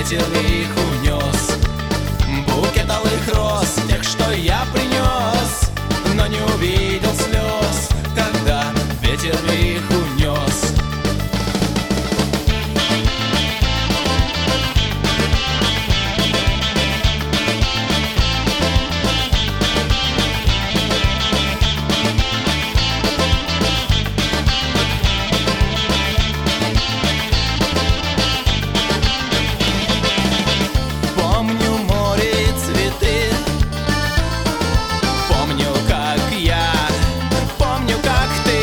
ветер их унес. Букет алых роз, тех, что я принес, но не увидел слез, когда ветер их унес. Помню море и цветы, помню, как я, помню, как ты.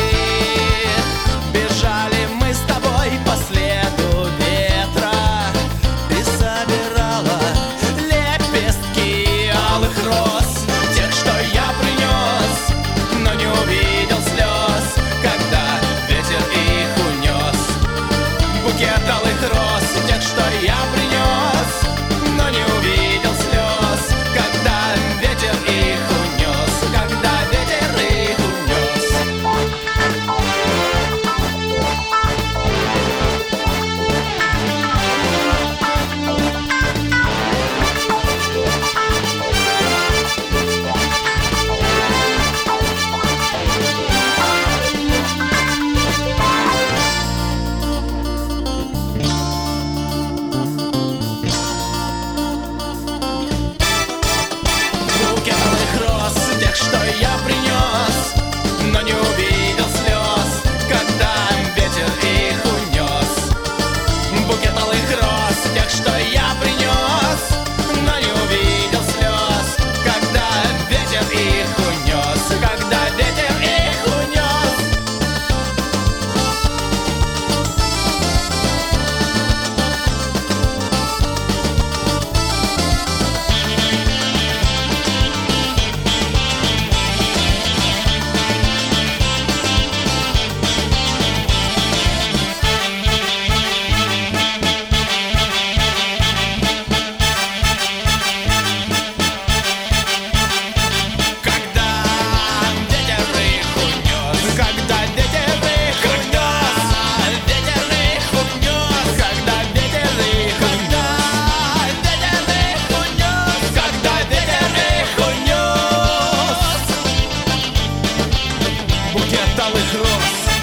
Бежали мы с тобой по следу ветра. Ты собирала лепестки алых роз, тех, что я принес, но не увидел слез, когда ветер их унес. Букет алых роз, тех, что я принес, но не увидел слез, когда ветер их унес, когда ветер их унес. Букет алых роз, тех, что я принес, но не увидел слез, когда ветер их унес. Букет алых роз, тех, что я принес, но не увидел слез, когда ветер их унес, когда ветер их унес. Когда ветер их унес, когда ветер их унес, ветер их унес, когда ветер их унес, ветер их унес, когда ветер их унес. Букет алых роз.